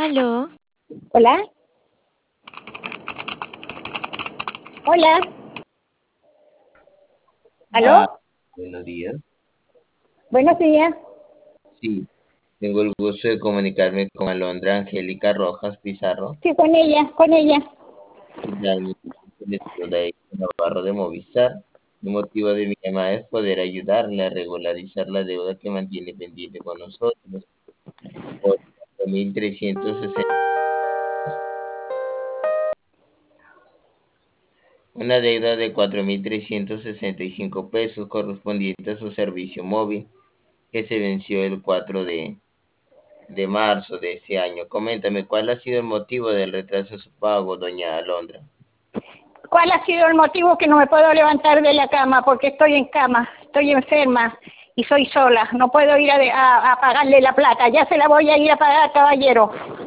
Aló, Hola, hola, Ah, aló, buenos días. buenos días. Sí, tengo el gusto de comunicarme con Alondra Angélica Rojas Pizarro, Sí, con ella, con ella. realmente de Navarro de Movistar. El motivo de mi llamada es poder ayudarle a regularizar la deuda que mantiene pendiente con nosotros por 4.360. Una deuda de 4.365 pesos correspondiente a su servicio móvil que se venció el 4 de marzo de este año. Coméntame, ¿cuál ha sido el motivo del retraso en su pago, doña Alondra? ¿Cuál ha sido el motivo que no me puedo levantar de la cama? Porque estoy en cama, estoy enferma y soy sola. No puedo ir a pagarle la plata. Ya se la voy a ir a pagar, caballero.